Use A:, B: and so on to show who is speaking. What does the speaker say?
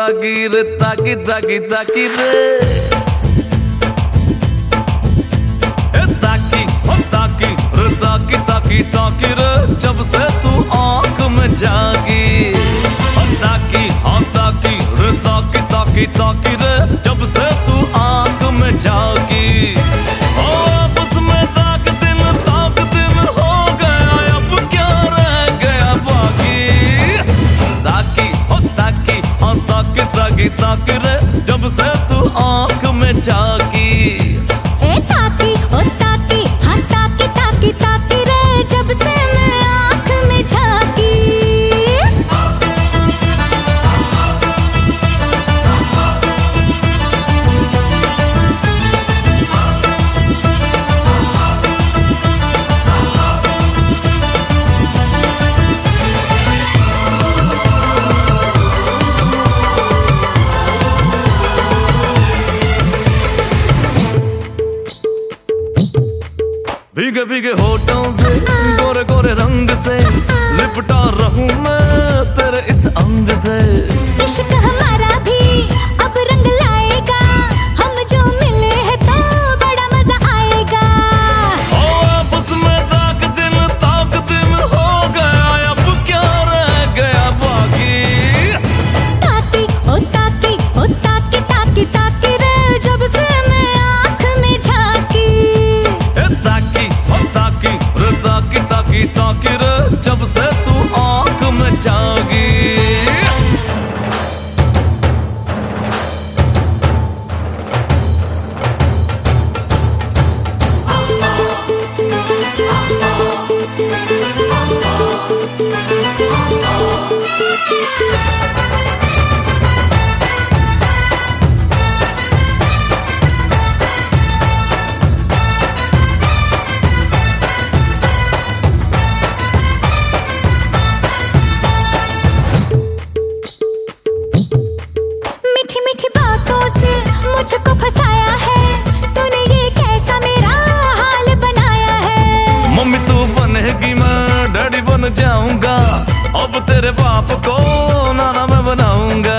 A: ताकी रे ताकी ताकी ताकी रे ताकी हो ताकी रे ताकी ताकी ताकी रे जब से तू आंख में जागी ताकी हाँ ताकी रे ताकी ताकी ताकी रे जब से तू आंख में जागी ताकी रे जब से तू आंख में जागी
B: ए ताकी ओ ताकी हाँ ताकी ताकी ताकी रे जब से मैं आंख में झांकी
A: भीगे भीगे होठों से गोरे गोरे रंग से लिपटा रहूं मैं तेरे इस अंग से
B: इश्क हमारा भी अब रंग लाएगा हम जो मिले हैं तो बड़ा मजा आएगा
A: आपस में ताक दिन हो गया अब क्या रह गया बाकी
B: ताकी ओ ताकी ओ ताकी ताकी ताकी रे जब से मैं आंख में झांकी
A: ताकी ताकी रे जब से तू आंख में जागी
B: मुझको फंसाया है तूने ये कैसा मेरा हाल बनाया है
A: मम्मी तू बनेगी मैं डैडी बन जाऊंगा अब तेरे बाप को नाना मैं बनाऊंगा